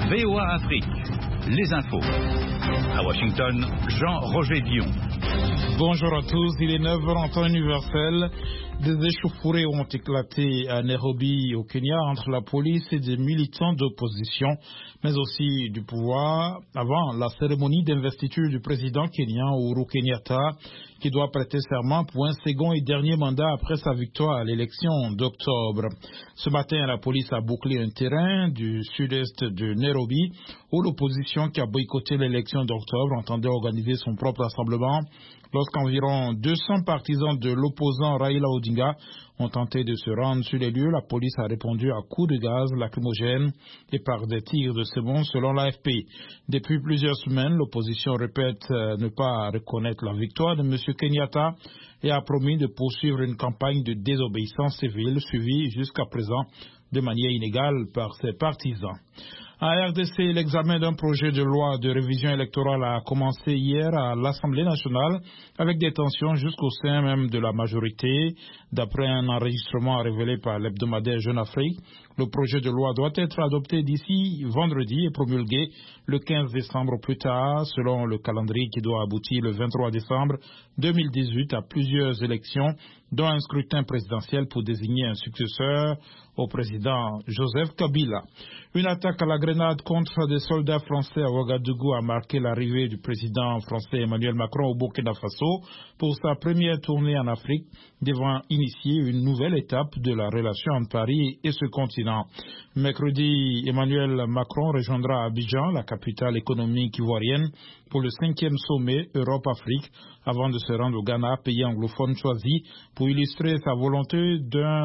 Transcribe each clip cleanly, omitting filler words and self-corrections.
VOA Afrique, les infos. À Washington, Jean-Roger Dion. Bonjour à tous, il est 9h en temps universel. Des échauffourées ont éclaté à Nairobi, au Kenya, entre la police et des militants d'opposition, mais aussi du pouvoir, avant la cérémonie d'investiture du président kenyan Uhuru Kenyatta, qui doit prêter serment pour un second et dernier mandat après sa victoire à l'élection d'octobre. Ce matin, la police a bouclé un terrain du sud-est de Nairobi, où l'opposition qui a boycotté l'élection d'octobre entendait organiser son propre rassemblement, lorsqu'environ 200 partisans de l'opposant Raila Odinga ont tenté de se rendre sur les lieux. La police a répondu à coups de gaz lacrymogène et par des tirs de semonce selon l'AFP. Depuis plusieurs semaines, l'opposition répète ne pas reconnaître la victoire de M. Kenyatta et a promis de poursuivre une campagne de désobéissance civile suivie jusqu'à présent de manière inégale par ses partisans. À RDC, l'examen d'un projet de loi de révision électorale a commencé hier à l'Assemblée nationale avec des tensions jusqu'au sein même de la majorité. D'après un enregistrement révélé par l'hebdomadaire Jeune Afrique, le projet de loi doit être adopté d'ici vendredi et promulgué le 15 décembre au plus tard, selon le calendrier qui doit aboutir le 23 décembre 2018 à plusieurs élections, dont un scrutin présidentiel pour désigner un successeur au président Joseph Kabila. Une attaque à la grenade contre des soldats français à Ouagadougou a marqué l'arrivée du président français Emmanuel Macron au Burkina Faso pour sa première tournée en Afrique, devant initier une nouvelle étape de la relation entre Paris et ce continent. Mercredi, Emmanuel Macron rejoindra Abidjan, la capitale économique ivoirienne, pour le 5e sommet Europe-Afrique, avant de se rendre au Ghana, pays anglophone choisi, pour illustrer sa volonté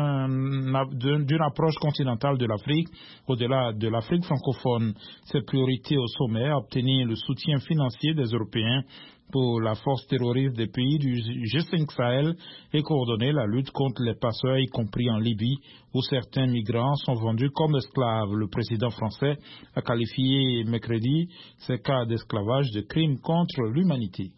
d'une approche continentale de l'Afrique, au-delà de l'Afrique francophone. Ses priorités au sommet, obtenir le soutien financier des Européens pour la force terroriste des pays du G5 Sahel et coordonner la lutte contre les passeurs, y compris en Libye, où certains migrants sont vendus comme esclaves. Le président français a qualifié mercredi ces cas d'esclavage de crimes contre l'humanité.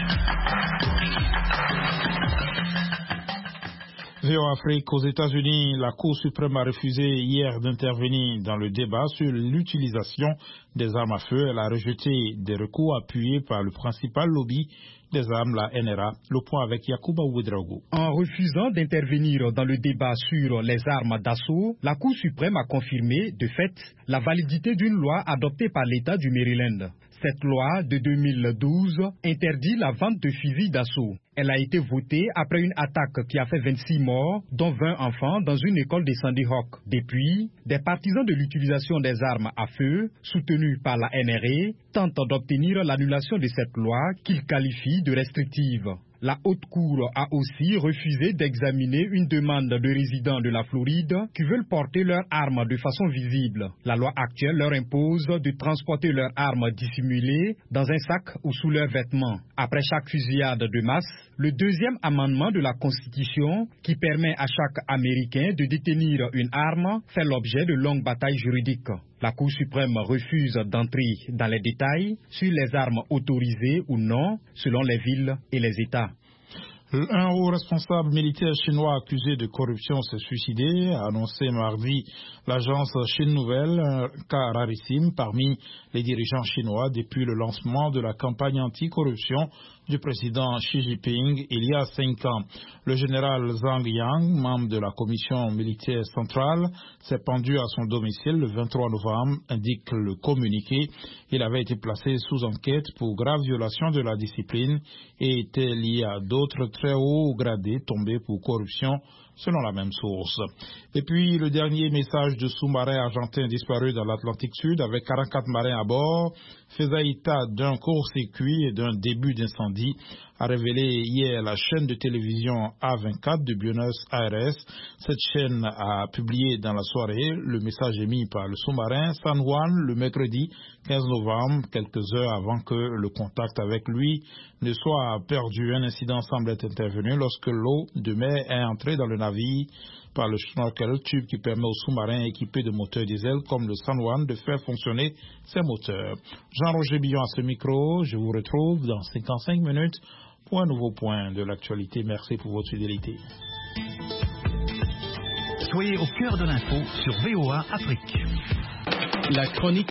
VOA Afrique, aux États-Unis, la Cour suprême a refusé hier d'intervenir dans le débat sur l'utilisation des armes à feu. Elle a rejeté des recours appuyés par le principal lobby des armes, la NRA. Le point avec Yacouba Ouedraogo. En refusant d'intervenir dans le débat sur les armes d'assaut, la Cour suprême a confirmé, de fait, la validité d'une loi adoptée par l'État du Maryland. Cette loi de 2012 interdit la vente de fusils d'assaut. Elle a été votée après une attaque qui a fait 26 morts, dont 20 enfants, dans une école de Sandy Hook. Depuis, des partisans de l'utilisation des armes à feu, soutenus par la NRA, tentent d'obtenir l'annulation de cette loi qu'ils qualifient de restrictive. La Haute Cour a aussi refusé d'examiner une demande de résidents de la Floride qui veulent porter leurs armes de façon visible. La loi actuelle leur impose de transporter leurs armes dissimulées dans un sac ou sous leurs vêtements. Après chaque fusillade de masse, le deuxième amendement de la Constitution, qui permet à chaque Américain de détenir une arme, fait l'objet de longues batailles juridiques. La Cour suprême refuse d'entrer dans les détails sur les armes autorisées ou non, selon les villes et les États. Un haut responsable militaire chinois accusé de corruption s'est suicidé, a annoncé mardi l'agence Chine Nouvelle, un cas rarissime parmi les dirigeants chinois depuis le lancement de la campagne anti-corruption du président Xi Jinping il y a 5 ans. Le général Zhang Yang, membre de la commission militaire centrale, s'est pendu à son domicile le 23 novembre, indique le communiqué. Il avait été placé sous enquête pour grave violation de la discipline et était lié à d'autres très hauts gradés tombés pour corruption, selon la même source. Et puis, le dernier message de sous-marin argentin disparu dans l'Atlantique Sud avec 44 marins à bord faisait état d'un court-circuit et d'un début d'incendie, a révélé hier la chaîne de télévision A24 de Buenos Aires. Cette chaîne a publié dans la soirée le message émis par le sous-marin San Juan le mercredi 15 novembre, quelques heures avant que le contact avec lui ne soit perdu. Un incident semble être intervenu lorsque l'eau de mer est entrée dans le navire par le snorkel, tube qui permet aux sous-marins équipés de moteurs diesel comme le San Juan de faire fonctionner ses moteurs. Jean-Roger Billon à ce micro, je vous retrouve dans 55 minutes pour un nouveau point de l'actualité. Merci pour votre fidélité. Soyez au cœur de l'info sur VOA Afrique. La chronique